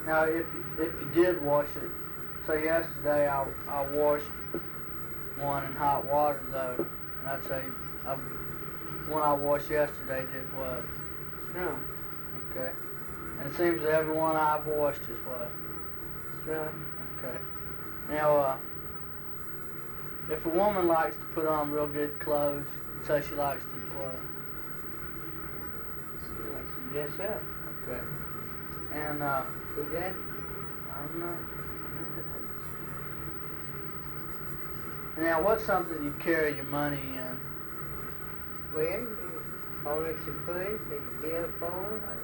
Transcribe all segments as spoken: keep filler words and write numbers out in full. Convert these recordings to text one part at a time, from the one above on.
Now, if you, if you did wash it, say yesterday I, I washed one in hot water though, and I'd say I, one I washed yesterday did what? Strong. Okay. And it seems that every one I've washed is what? Strong. Okay. Now, uh, if a woman likes to put on real good clothes, say she likes to what? She likes to dress up. Okay. And, uh, Who that? I don't know. Now, what's something you carry your money in? Well, you hold it your purse, a billfold, or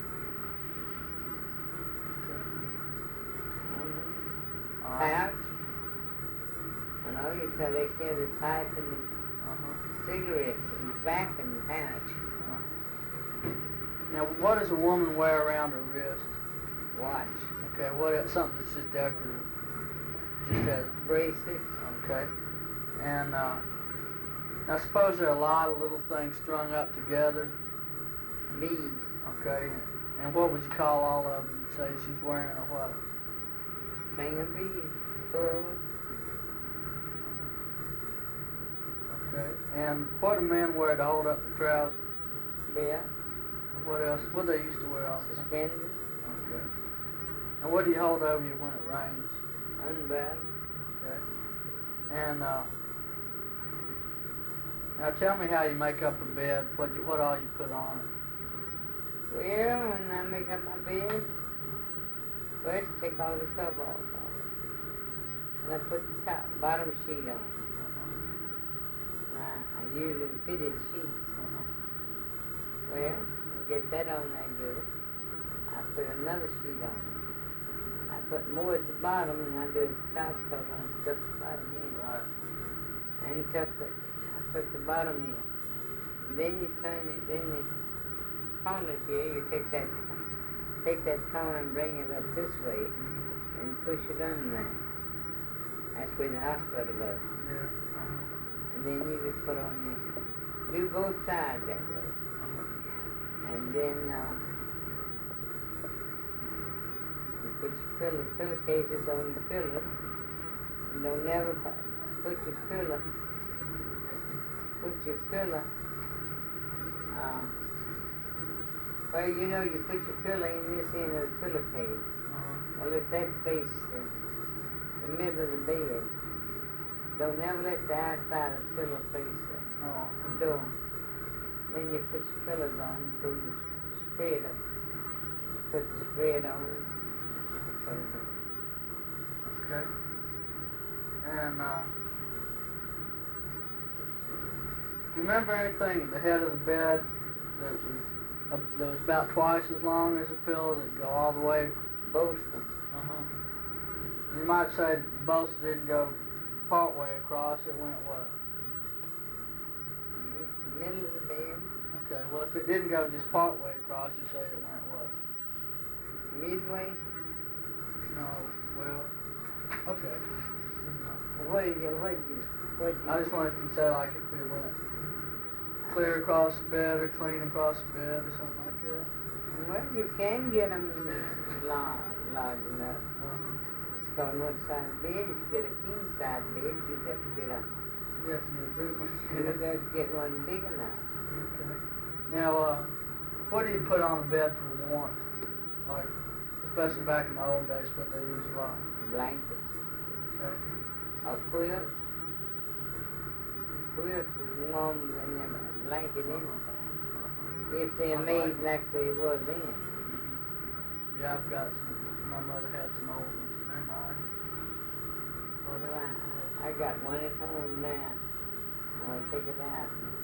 Uh, pouch. I know you tell they carry the pipe and the uh-huh. cigarettes in the back in the pouch. Uh-huh. Now, what does a woman wear around her wrist? Watch. Okay, what? Something that's just decorative. Just as Bracelets. okay. And uh, I suppose there are a lot of little things strung up together. Beads. Okay. And what would you call all of them? You'd say she's wearing a what? String of beads. Full. Okay. And what do men wear to hold up their trousers? Belt. And what else? What they used to wear all the time? Suspenders. Okay. And what do you hold over you when it rains? Umbrella. Okay. And uh, now tell me how you make up a bed. What you, what all you put on it? Well, when I make up my bed, first take all the cover off of it. And I put the top, bottom sheet on. Uh-huh. I, I use a fitted sheets. Uh-huh. Well, I get that on there good. I put another sheet on it. I put more at the bottom and I do the top cover and tuck the bottom in. Right. And tuck the, I tuck the bottom in. And then you turn it, then you corner here, you take that take that corner and bring it up this way and push it under there. That's where the hospital goes. Yeah. Uh-huh. And then you just put on your, do both sides that way. Uh-huh. And then uh, you put your pillow, pillowcases on your pillow. And don't never pu- put your pillow, put your pillow, uh, well, you know, you put your pillow in this end of the pillowcase. Uh-huh. Well, if that face the, the middle of the bed, don't ever let the outside of the pillow face the Oh. door. Then you put your pillows on, do the spread up. Put the spread on. Put it on. Okay. And uh, do you remember anything at the head of the bed that was uh, that was about twice as long as a pillow that go all the way? Bolster. Uh-huh. You might say that the bolster didn't go part way across, it went what? M- middle of the bed. Okay, well if it didn't go just part way across, you say it went what? Midway. No, well, okay. What did you, what did you, what did you? I just wanted to say like if it went clear across the bed or clean across the bed or something like that. Well, you can get them large, large enough. Uh-huh. It's called north side bed. If you get a king side bed, you'd have to get a, You have to get a big one. you'd have to get one big enough. Okay. Now, uh, what do you put on the bed for warmth? Like, especially back in the old days, what they used a lot. Blankets. Okay. Or quilts. Quilts is warmer than a blanket anytime. If they're I made like 'em. like they were then. Mm-hmm. Yeah, I've got some. My mother had some old ones. They're nice. Well, I, I got one at home now. I'll take it out and